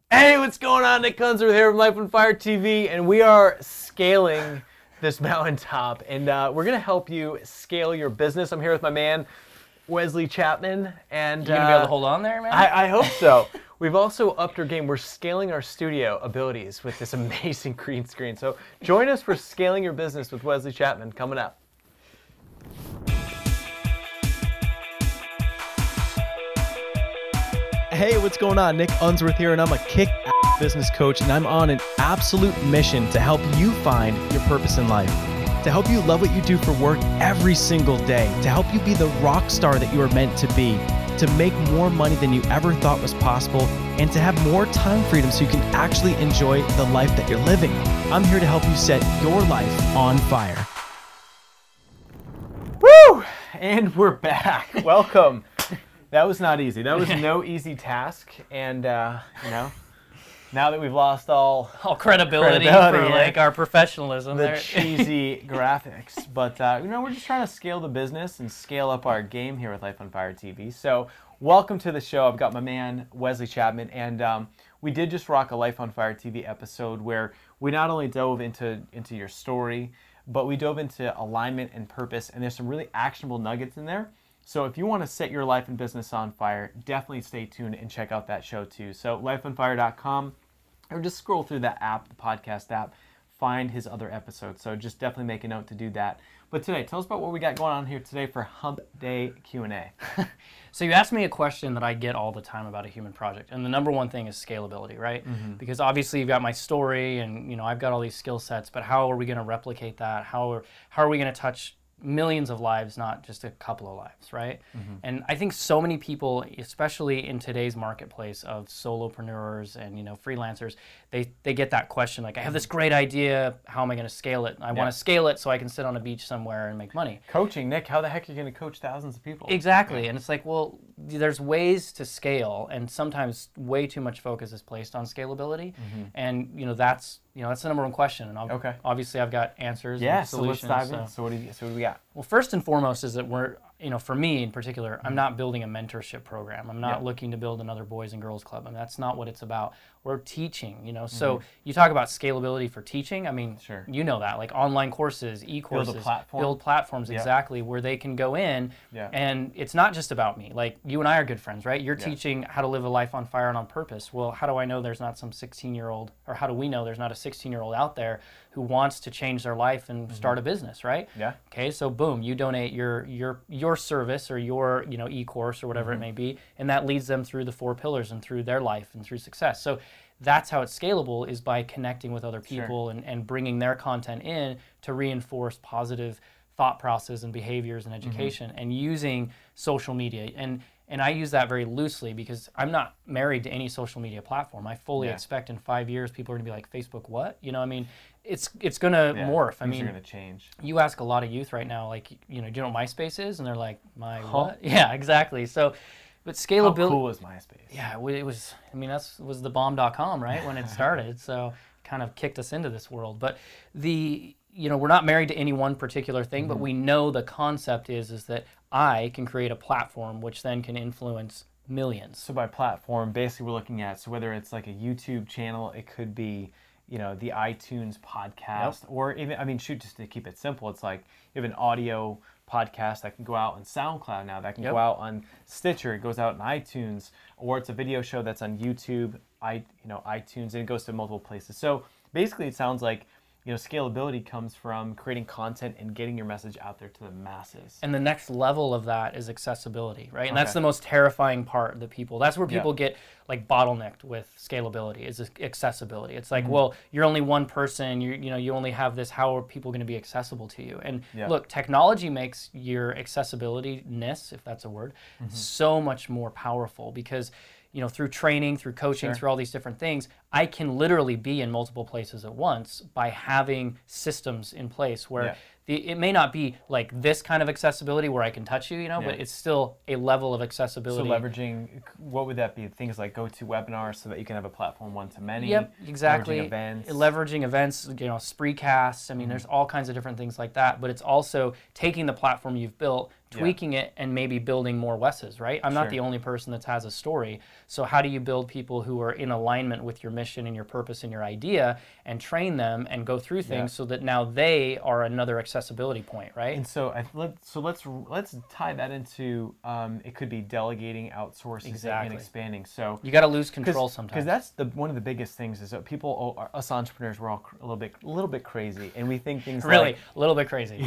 Hey, what's going on? Nick Kunzer here from Life on Fire TV, and we are scaling this mountaintop, and we're going to help you scale your business. I'm here with my man, Wesley Chapman. And you going to be able to hold on there, man? I hope so. We've also upped our game. We're scaling our studio abilities with this amazing green screen. So join us for Scaling Your Business with Wesley Chapman coming up. Hey, what's going on? Nick Unsworth here, and I'm a kick-ass business coach, and I'm on an absolute mission to help you find your purpose in life, to help you love what you do for work every single day, to help you be the rock star that you are meant to be, to make more money than you ever thought was possible, and to have more time freedom so you can actually enjoy the life that you're living. I'm here to help you set your life on fire. Woo! And we're back. Welcome. That was not easy. That was no easy task, and now that we've lost all credibility for like our professionalism, the cheesy graphics, but we're just trying to scale the business and scale up our game here with Life on Fire TV. So, welcome to the show. I've got my man Wesley Chapman, and we did just rock a Life on Fire TV episode where we not only dove into your story, but we dove into alignment and purpose, and there's some really actionable nuggets in there. So if you want to set your life and business on fire, definitely stay tuned and check out that show too. So lifeonfire.com, or just scroll through that app, the podcast app, find his other episodes. So just definitely make a note to do that. But today, tell us about what we got going on here today for Hump Day Q&A. So you asked me a question that I get all the time about a human project, and the number one thing is scalability, right? Mm-hmm. Because obviously you've got my story, and I've got all these skill sets, but how are we going to replicate that? How are we going to touch millions of lives, not just a couple of lives, right? Mm-hmm. And I think so many people, especially in today's marketplace of solopreneurs and freelancers, they get that question like, I have this great idea, how am I going to scale it? I want to scale it so I can sit on a beach somewhere and make money. Coaching, Nick, how the heck are you going to coach thousands of people? Exactly, and it's like, well, there's ways to scale, and sometimes way too much focus is placed on scalability, and that's the number one question, and obviously I've got answers and solutions. So let's dive in. So what do we got? Well, first and foremost is that we're, for me in particular, I'm not building a mentorship program. I'm not looking to build another Boys and Girls Club. I mean, that's not what it's about. We're teaching, So you talk about scalability for teaching. I mean, you know that, like online courses, e-courses, build platforms, exactly, where they can go in, and it's not just about me. Like, you and I are good friends, right? You're teaching how to live a life on fire and on purpose. Well, how do I know there's not some 16-year-old, or how do we know there's not a 16-year-old out there who wants to change their life and start a business, right? Yeah. Okay, so boom, you donate your service or your e-course or whatever it may be, and that leads them through the 4 pillars and through their life and through success. So that's how it's scalable, is by connecting with other people and bringing their content in to reinforce positive thought process and behaviors and education, and using social media. And I use that very loosely because I'm not married to any social media platform. I fully expect in 5 years people are going to be like, Facebook what? It's going to morph. Things are going to change. You ask a lot of youth right now, like, do you know what MySpace is? And they're like, what? Yeah, exactly. So, but scalability. How cool is MySpace? Yeah, it was, that was the bomb.com, right, when it started. So kind of kicked us into this world. But we're not married to any one particular thing, but we know the concept is that I can create a platform which then can influence millions. So by platform, basically we're looking at, so whether it's like a YouTube channel, it could be, the iTunes podcast, or even, just to keep it simple, it's like you have an audio podcast that can go out on SoundCloud now, that can go out on Stitcher, it goes out on iTunes, or it's a video show that's on YouTube, iTunes, and it goes to multiple places. So basically it sounds like scalability comes from creating content and getting your message out there to the masses. And the next level of that is accessibility, right? And that's the most terrifying part that that's where people get like bottlenecked with scalability, is accessibility. It's like, well, you're only one person, you only have this, how are people going to be accessible to you? And look, technology makes your accessibility-ness, if that's a word, so much more powerful, because through training, through coaching, through all these different things, I can literally be in multiple places at once by having systems in place where it may not be like this kind of accessibility where I can touch you, but it's still a level of accessibility. So leveraging, what would that be? Things like GoToWebinar, so that you can have a platform one-to-many. Yep, exactly. Leveraging events, Spreecasts. There's all kinds of different things like that. But it's also taking the platform you've built, tweaking it and maybe building more Wes's, right? I'm not Sure. the only person that has a story. So how do you build people who are in alignment with your mission and your purpose and your idea and train them and go through things so that now they are another accessibility point, right? And so let's tie that into it could be delegating, outsourcing, Exactly. and expanding. So You got to lose control sometimes. because that's one of the biggest things is that people, us entrepreneurs, we're all a little bit crazy, and we think things really, like, a little bit crazy.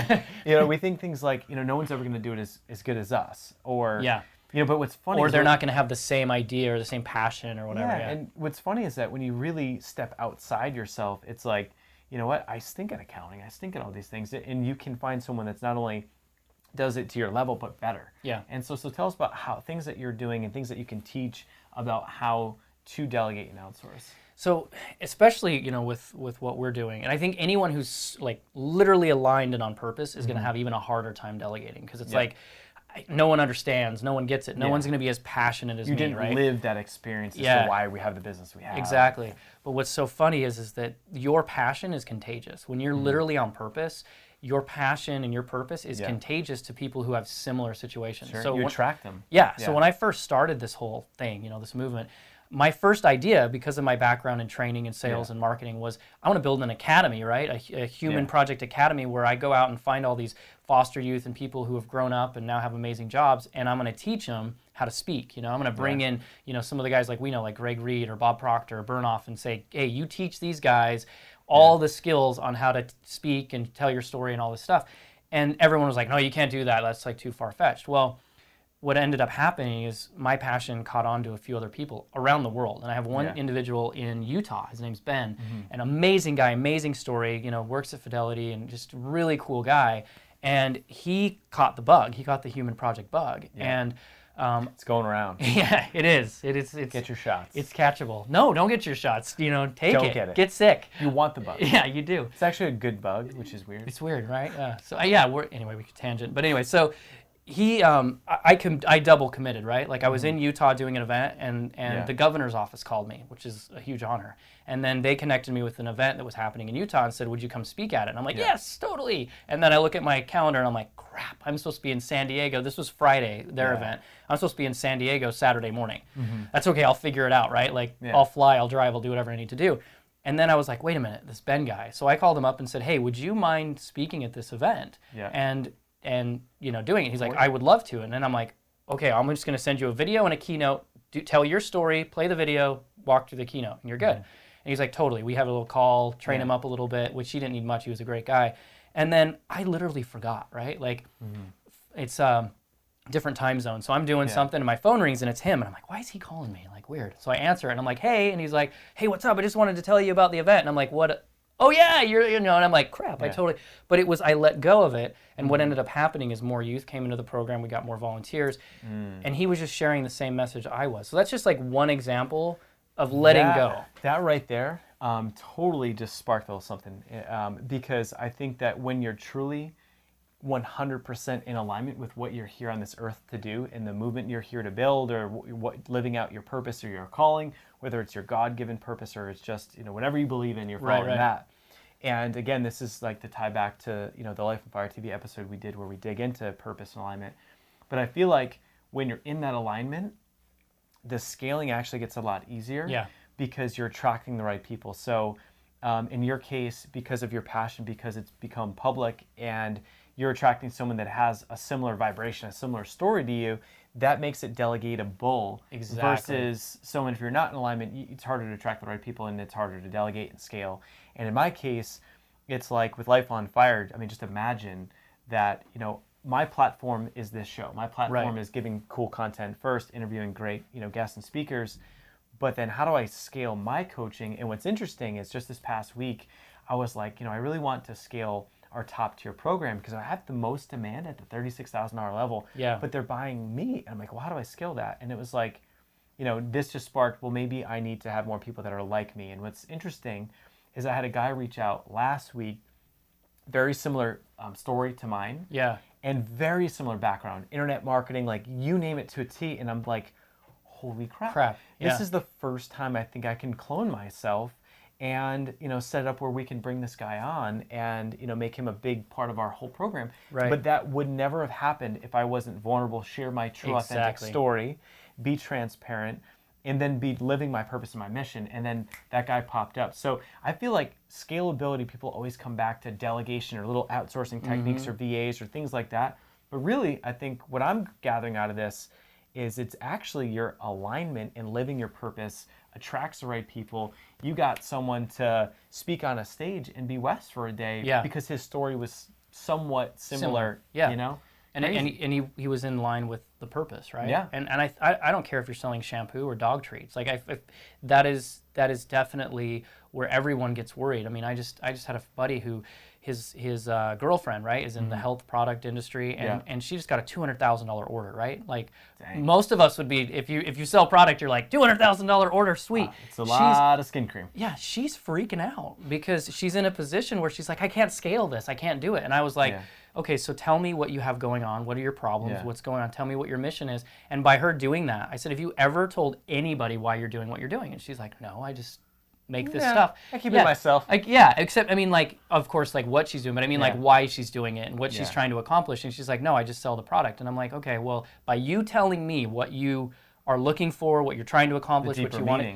we think things like, no one's ever going to do it as good as us, or Yeah. But what's funny Or is they're not going to have the same idea or the same passion or whatever. yeah, and what's funny is that when you really step outside yourself, it's like, you know what, I stink at accounting, I stink at all these things, and you can find someone that's not only does it to your level, but better. Yeah. And so tell us about how things that you're doing and things that you can teach about how to delegate and outsource. So especially, with what we're doing, and I think anyone who's like literally aligned and on purpose is going to have even a harder time delegating, because it's like no one understands, no one gets it, no one's going to be as passionate as You me, didn't right? live that experience as to why we have the business we have. Exactly. But what's so funny is that your passion is contagious. When you're literally on purpose, your passion and your purpose is contagious to people who have similar situations. Sure. So you attract them. Yeah. So when I first started this whole thing, this movement, my first idea, because of my background in training and sales and marketing, was I want to build an academy, right? A human project academy where I go out and find all these foster youth and people who have grown up and now have amazing jobs, and I'm going to teach them how to speak. I'm going to bring in, some of the guys like we know, like Greg Reed or Bob Proctor or Burnoff, and say, hey, you teach these guys all the skills on how to speak and tell your story and all this stuff. And everyone was like, no, you can't do that. That's like too far-fetched. Well, what ended up happening is my passion caught on to a few other people around the world. And I have one individual in Utah. His name's Ben. An amazing guy, amazing story, works at Fidelity and just really cool guy. And he caught the bug. He caught the human project bug. And it's going around. yeah, it is. It's Get your shots. It's catchable. No, don't get your shots. Take Don't it. get it. Get sick. You want the bug. Yeah, you do. It's actually a good bug, which is weird. It's weird, right? So anyway, we could tangent. But anyway, so he, I double committed, right? Like I was in Utah doing an event, and the governor's office called me, which is a huge honor. And then they connected me with an event that was happening in Utah and said, would you come speak at it? And I'm like, yes, totally. And then I look at my calendar and I'm like, crap, I'm supposed to be in San Diego. This was Friday, their event. I'm supposed to be in San Diego Saturday morning. That's okay, I'll figure it out, right? Like I'll fly, I'll drive, I'll do whatever I need to do. And then I was like, wait a minute, this Ben guy. So I called him up and said, hey, would you mind speaking at this event? And doing it. He's like, I would love to. And then I'm like, okay, I'm just going to send you a video and a keynote. Tell your story, play the video, walk through the keynote, and you're good. And he's like, totally. We have a little call, train him up a little bit, which he didn't need much. He was a great guy. And then I literally forgot, right? Like, it's different time zone. So I'm doing something, and my phone rings, and it's him. And I'm like, why is he calling me? Like, weird. So I answer it, and I'm like, hey. And he's like, hey, what's up? I just wanted to tell you about the event. And I'm like, what? Oh, yeah, and I'm like, crap, I totally. But it was, I let go of it. And what ended up happening is more youth came into the program. We got more volunteers. And he was just sharing the same message I was. So that's just like one example of letting go. That right there totally just sparked a little something, because I think that when you're truly 100% in alignment with what you're here on this earth to do and the movement you're here to build, or living out your purpose or your calling, whether it's your God-given purpose or it's just whatever you believe in, you're following that. And again, this is like to tie back to the Life on Fire TV episode we did where we dig into purpose and alignment. But I feel like when you're in that alignment, the scaling actually gets a lot easier because you're attracting the right people. So in your case, because of your passion, because it's become public and you're attracting someone that has a similar vibration, a similar story to you, that makes it delegatable. Versus someone, if you're not in alignment, it's harder to attract the right people and it's harder to delegate and scale. And in my case, it's like with Life on Fire, I mean, just imagine that, my platform is this show. My platform is giving cool content first, interviewing great, guests and speakers. But then how do I scale my coaching? And what's interesting is just this past week, I was like, I really want to scale our top tier program because I have the most demand at the $36,000 level. But they're buying me. And I'm like, well, how do I scale that? And it was like, this just sparked, well, maybe I need to have more people that are like me. And what's interesting is I had a guy reach out last week, very similar story to mine. And very similar background, internet marketing, like you name it to a T. And I'm like, holy crap. This is the first time I think I can clone myself and set it up where we can bring this guy on and make him a big part of our whole program. Right. But that would never have happened if I wasn't vulnerable, share my true authentic story, be transparent, and then be living my purpose and my mission. And then that guy popped up. So I feel like scalability, people always come back to delegation or little outsourcing techniques or VAs or things like that. But really, I think what I'm gathering out of this is it's actually your alignment in living your purpose attracts the right people. You got someone to speak on a stage and be Wes for a day because his story was somewhat similar. Yeah. And he was in line with the purpose, right? Yeah. And I don't care if you're selling shampoo or dog treats. Like that is definitely where everyone gets worried. I mean, I just had a buddy who his girlfriend, right, is in the health product industry, and she just got a $200,000 order, right? Like most of us would be, if you sell product, you're like $200,000 order, sweet. It's a lot of skin cream. Yeah, she's freaking out because she's in a position where she's like, I can't scale this, I can't do it. And I was like, okay, so tell me what you have going on. What are your problems? What's going on? Tell me what your mission is. And by her doing that, I said, have you ever told anybody why you're doing what you're doing? And she's like, no, I just make this stuff. I keep it myself. Except, I mean, like, of course, like what she's doing, but I mean, like, why she's doing it and what she's trying to accomplish. And she's like, no, I just sell the product. And I'm like, okay, well, by you telling me what you are looking for, what you're trying to accomplish, what you want.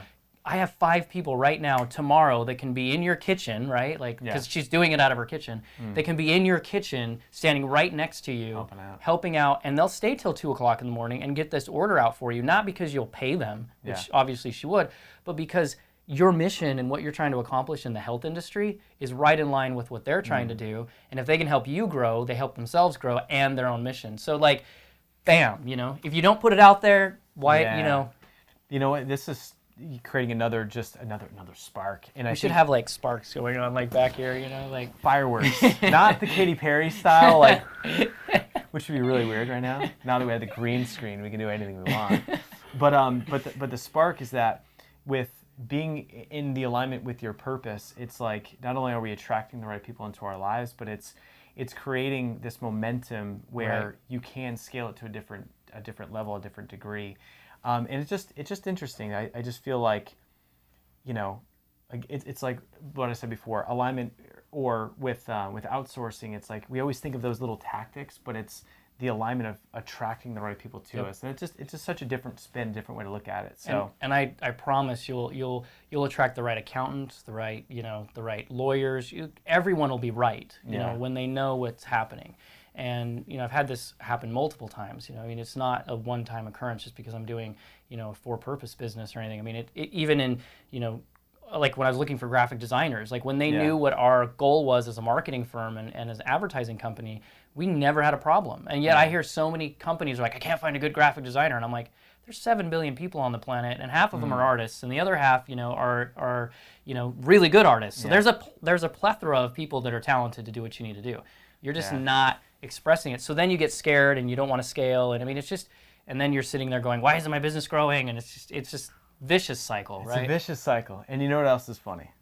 I have 5 people right now tomorrow that can be in your kitchen, right? Like, because she's doing it out of her kitchen. They can be in your kitchen, standing right next to you, helping out, and they'll stay till 2 o'clock in the morning and get this order out for you, not because you'll pay them, which obviously she would, but because your mission and what you're trying to accomplish in the health industry is right in line with what they're trying to do. And if they can help you grow, they help themselves grow and their own mission. So, like, bam, if you don't put it out there, why, You know what? This is creating another spark. And I should have like sparks going on like back here, like fireworks. Not the Katy Perry style, like, which would be really weird right now. Now that we have the green screen, we can do anything we want. But the spark is that with being in the alignment with your purpose, it's like not only are we attracting the right people into our lives, but it's creating this momentum where you can scale it to a different level, a different degree. And it's just interesting. I just feel like, it's like what I said before, alignment or with outsourcing, it's like we always think of those little tactics, but it's the alignment of attracting the right people to us. And it's just such a different spin, different way to look at it. So and I promise you'll attract the right accountants, the right lawyers. Everyone will be right, when they know what's happening. And I've had this happen multiple times. I mean, it's not a one-time occurrence just because I'm doing a for-purpose business or anything. I mean, it even in like when I was looking for graphic designers, like when they knew what our goal was as a marketing firm and as an advertising company, we never had a problem. And yet I hear so many companies are like, I can't find a good graphic designer, and I'm like, there's 7 billion people on the planet, and half of them are artists, and the other half, are really good artists. So there's a plethora of people that are talented to do what you need to do. You're just not expressing it. So then you get scared and you don't want to scale. And I mean, it's just, and then you're sitting there going, why isn't my business growing? And it's just vicious cycle, right? It's a vicious cycle. And you know what else is funny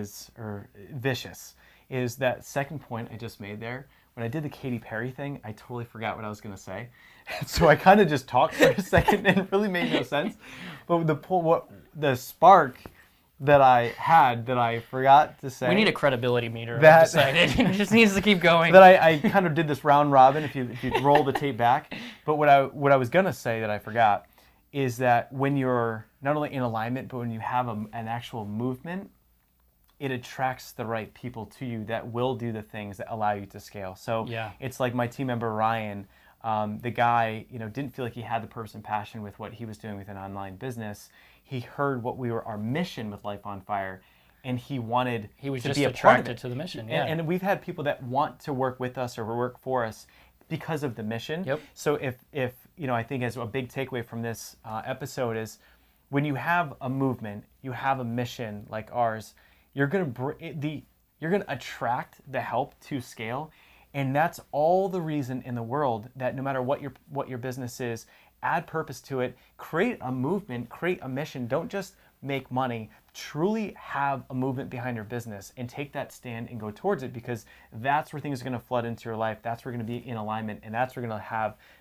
vicious is that second point I just made there. When I did the Katy Perry thing, I totally forgot what I was going to say. So I kind of just talked for a second and it really made no sense. But the spark that I had that I forgot to say. We need a credibility meter. I've decided. It just needs to keep going. That I kind of did this round robin if you roll the tape back. But what I was gonna say that I forgot is that when you're not only in alignment, but when you have an actual movement, it attracts the right people to you that will do the things that allow you to scale. So it's like my team member Ryan. The guy, didn't feel like he had the purpose and passion with what he was doing with an online business. He heard what our mission with Life on Fire, and he wanted to just be attracted to the mission. And we've had people that want to work with us or work for us because of the mission. Yep. So if I think as a big takeaway from this episode is when you have a movement, you have a mission like ours, you're gonna attract the help to scale. And that's all the reason in the world that no matter what your business is, add purpose to it, create a movement, create a mission. Don't just make money. Truly have a movement behind your business and take that stand and go towards it, because that's where things are going to flood into your life. That's where you're going to be in alignment, and that's where you're going to have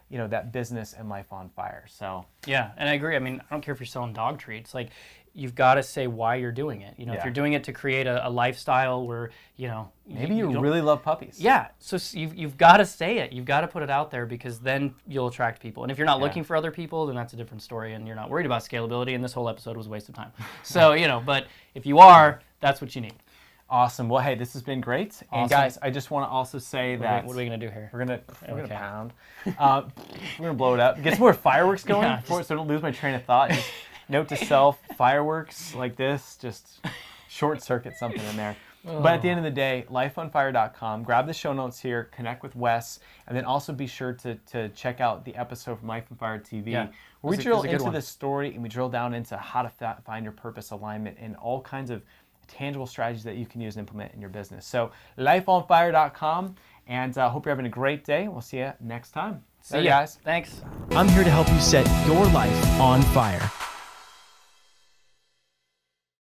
that business and life on fire. So yeah, and I agree. I mean, I don't care if you're selling dog treats. Like, you've got to say why you're doing it. If you're doing it to create a lifestyle where, maybe you really love puppies. Yeah, so you've got to say it. You've got to put it out there, because then you'll attract people. And if you're not looking for other people, then that's a different story, and you're not worried about scalability, and this whole episode was a waste of time. So, but if you are, that's what you need. Awesome. Well, hey, this has been great. Awesome. And guys, I just want to also say that... What are we going to do here? We're gonna pound. We're going to blow it up. Get some more fireworks going so I don't lose my train of thought. Just note to self, fireworks like this, just short circuit something in there. But at the end of the day, lifeonfire.com. Grab the show notes here, connect with Wes, and then also be sure to check out the episode from Life on Fire TV, where we drill into the story and we drill down into how to find your purpose alignment and all kinds of tangible strategies that you can use and implement in your business. So lifeonfire.com, and hope you're having a great day. We'll see you next time. See you guys. Thanks. I'm here to help you set your life on fire.